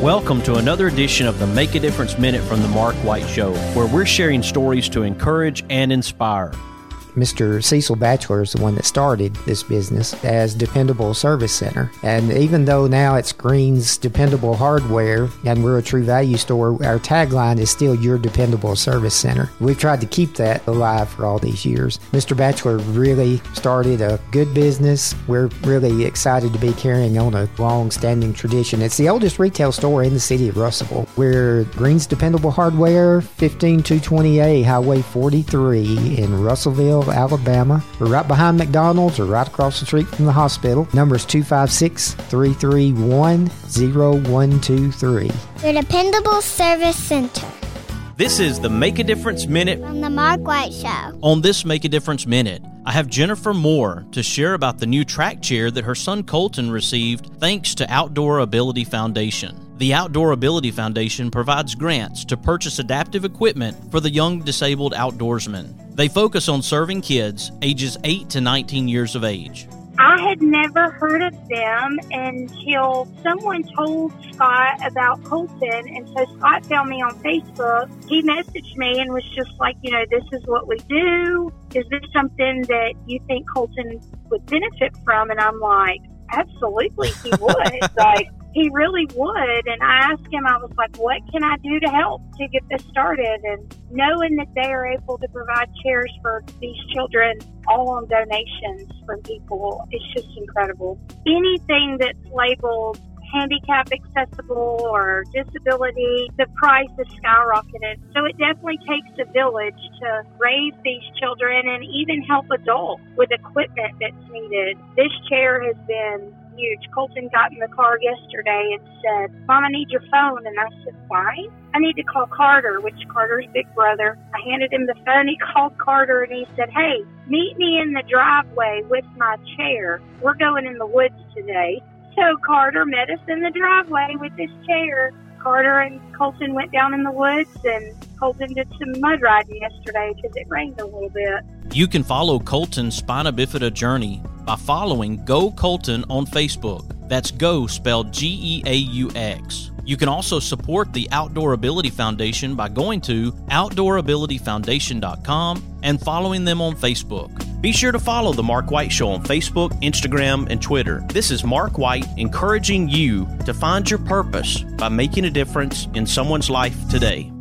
Welcome to another edition of the Make a Difference Minute from the Mark White Show, where we're sharing stories to encourage and inspire. Mr. Cecil Batchelor is the one that started this business as Dependable Service Center. And even though now it's Green's Dependable Hardware and we're a True Value store, our tagline is still Your Dependable Service Center. We've tried to keep that alive for all these years. Mr. Batchelor really started a good business. We're really excited to be carrying on a long-standing tradition. It's the oldest retail store in the city of Russellville. We're Green's Dependable Hardware, 15220A Highway 43 in Russellville, Alabama. We're right behind McDonald's or right across the street from the hospital. Number is 256-331-0123. Your Dependable Service Center. This is the Make a Difference Minute From the Mark White Show. On this Make a Difference Minute, I have Jennifer Moore to share about the new track chair that her son Colton received thanks to Outdoor Ability Foundation. The Outdoor Ability Foundation provides grants to purchase adaptive equipment for the young disabled outdoorsmen. They focus on serving kids ages 8 to 19 years of age. I had never heard of them until someone told Scott about Colton, and so Scott found me on Facebook. He messaged me and was just like, this is what we do. Is this something that you think Colton would benefit from? And I'm like, absolutely, he would. He really would. And I asked him, I was like, what can I do to help to get this started? And knowing that they are able to provide chairs for these children, all on donations from people, it's just incredible. Anything that's labeled handicap accessible or disability, the price is skyrocketed. So it definitely takes a village to raise these children and even help adults with equipment that's needed. This chair has been huge. Colton got in the car yesterday and said, Mom, I need your phone. And I said, why? I need to call Carter, which Carter's big brother. I handed him the phone. He called Carter and he said, hey, meet me in the driveway with my chair. We're going in the woods today. So Carter met us in the driveway with his chair. Carter and Colton went down in the woods, and Colton did some mud riding yesterday because it rained a little bit. You can follow Colton's Spina Bifida journey by following Go Colton on Facebook. That's Go spelled G-E-A-U-X. You can also support the Outdoor Ability Foundation by going to OutdoorAbilityFoundation.com and following them on Facebook. Be sure to follow The Mark White Show on Facebook, Instagram, and Twitter. This is Mark White encouraging you to find your purpose by making a difference in someone's life today.